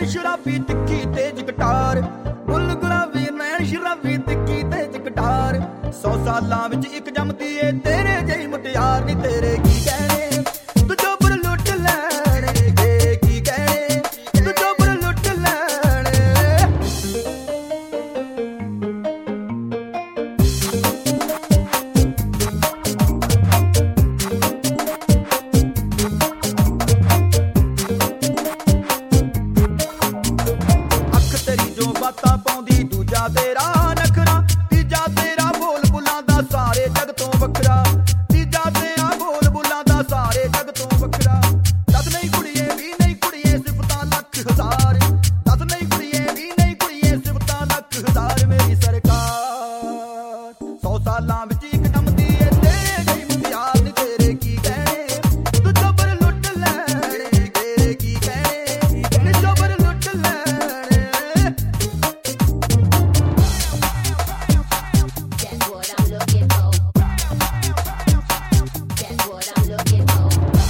ਨੈਣ ਸ਼ਰਾਬੀ ਤਿੱਖੀ ਤੇਜ ਕਟਾਰ, ਬੁੱਲ ਗੁਲਾਬੀ ਨੈਣ ਸ਼ਰਾਬੀ ਤਿੱਖੀ ਤੇਜ ਕਟਾਰ। 100 ਸਾਲਾਂ ਵਿੱਚ ਇੱਕ ਜੰਮਦੀ ਏ ਤੇਰੇ ਜਿਹੀ ਮੁਟਿਆਰ ਨੀ ਤੇਰੇ ਕੀ ਕਹਿਣੇ ਤੂੰ ਜੋਬਰ ਲੁੱਟ ਲੈਣੇ, ਕੀ ਕਹਿਣੇ ਤੂੰ ਜੋਬਰ ਲੁੱਟ ਲੈਣੇ। ਅੱਖ ਤੇਰੀ ਜੋ ਬਾਤਾਂ ਪਾਉਂਦੀ, ਦੂਜਾ ਤੇਰਾ ਨਖਰਾ, ਤੀਜਾ ਤੇਰਾ ਬੋਲ ਬੁੱਲਾਂ ਦਾ ਸਾਰੇ ਜਗ ਤੋਂ ਵੱਖਰਾ, ਤੀਜਾ ਤੇਰਾ ਬੋਲ ਬੁੱਲਾਂ ਦਾ ਸਾਰੇ ਜਗ ਤੋਂ ਵੱਖਰਾ। ਦੱਸ ਨਹੀਂ ਕੁੜੀਏ ਵੀ ਨਹੀਂ ਕੁੜੀਏ ਸਿਫਤਾਂ ਲੱਖ ਹਜ਼ਾਰ, ਦੱਸ ਨਹੀਂ ਕੁੜੀਏ ਵੀ ਨਹੀਂ ਕੁੜੀਏ ਸਿਫਤਾਂ ਲੱਖ ਹਜ਼ਾਰ। ਮੇਰੀ ਸਰਕਾਰ 100 ਸਾਲਾਂ ਵਿੱਚ ਇੱਕ ਜੰਮਦੀ ਏ ਤੇਰੇ ਜਿਹੀ ਮੁਟਿਆਰ ਨੀ ਤੇਰੇ ਕੀ ਕਹਿਣੇ ਤੂੰ ਜੋਬਰ ਲੁੱਟ ਲੈਣੇ, ਤੇਰੇ ਕੀ ਕਹਿਣੇ ਨੀ ਜੋਬਰ ਲੁੱਟ ਲੈਣੇ। That's what I'm looking for. That's what I'm looking for.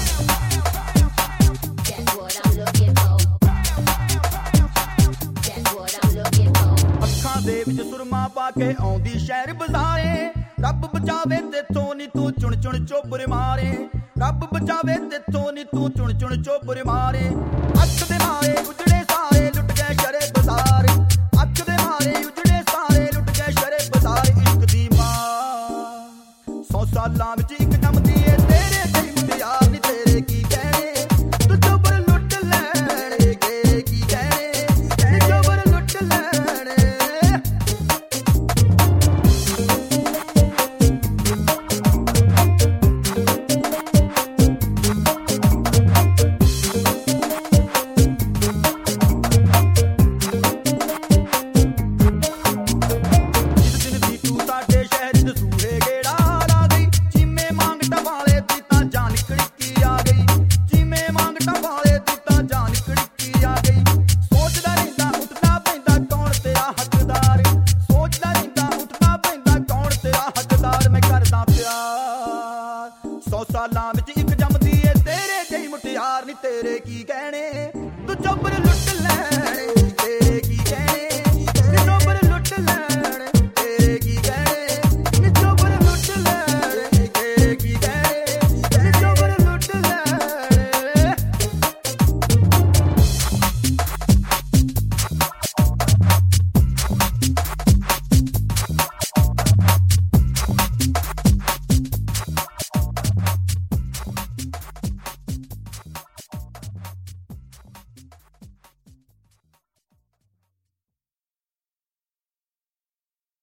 That's what I'm looking for. That's what I'm looking for. ਅੱਖਾਂ ਦੇ ਵਿੱਚ ਸੁਰਮਾ ਪਾ ਕੇ ਆਉਂਦੀ ਸ਼ਹਿਰ ਬਜ਼ਾਰੇ, ਰੱਬ ਬਚਾਵੇ ਤੇਥੋਂ ਨੀ ਤੂੰ ਚੁਣ ਚੁਣ ਚੋਬਰ ਮਾਰੇ, ਰੱਬ ਬਚਾਵੇ ਤੇਥੋਂ ਨੀ ਤੂੰ ਚੁਣ ਚੁਣ ਚੋਬਰ ਮਾਰੇ। ਅੱਖ ਦੇ ਮਾਰੇ ਉਜੜੇ ਸਾਰੇ ਲੁੱਟ ਗਏ ਸ਼ਰੇ ਬਜ਼ਾਰ, ਅੱਖ ਦੇ ਮਾਰੇ ਉਜੜੇ ਸਾਰੇ ਲੁੱਟ ਗਏ ਸ਼ਰੇ ਬਜ਼ਾਰ। ਇਸ਼ਕ ਦੀ ਮਾਂ 100 ਸਾਲਾਂ ਵਿੱਚ ਇੱਕ ਜੰਮਦੀ ਏ ਤੇਰੇ ਜਿਹੀ ਮੁਟਿਆਰ ਨੀ ਤੇਰੇ ਕੀ ਕਹਿਣੇ ਤੂੰ ਜੋਬਰ ਲੁੱਟ ਲੈਣੇ, ਕੀ ਕਹਿਣੇ ਨੀ ਜੋਬਰ ਲੁੱਟ ਲੈਣੇ। ਜਿਸ ਦਿਨ ਦੀ ਤੂੰ ਸਾਡੇ ਸ਼ਹਿਰ ਚ ਸੂਹੇ ਗੇੜਾ ਲਾ ਗਈ, ਚੀਮੇ ਮੰਗਟਾਂ ਵਾਲੇ ਦੀ ਤਾਂ ਜਾਨ ਖੜਕੀ ਆ ਗਈ, ਚੀਮੇ ਮੰਗਟਾਂ ਵਾਲੇ ਦੀ ਤਾਂ ਜਾਨ ਖੜਕੀ ਆ ਗਈ। ਸੋਚਦਾ ਰਹਿੰਦਾ ਉੱਠਦਾ ਪੈਂਦਾ ਕੌਣ ਤੇਰਾ ਹੱਕਦਾਰ, ਸੋਚਦਾ ਰਹਿੰਦਾ ਉੱਠਦਾ ਪੈਂਦਾ ਕੌਣ ਤੇਰਾ ਹੱਕਦਾਰ। ਮੈਂ ਕਰਦਾ ਪਿਆਰ 100 ਸਾਲਾਂ ਵਿੱਚ ਇੱਕ ਜੰਮਦੀ ਏ ਤੇਰੇ ਜਿਹੀ ਮੁਟਿਆਰ ਨੀ ਤੇਰੇ ਕੀ ਕਹਿਣੇ ਤੂੰ ਜੋਬਰ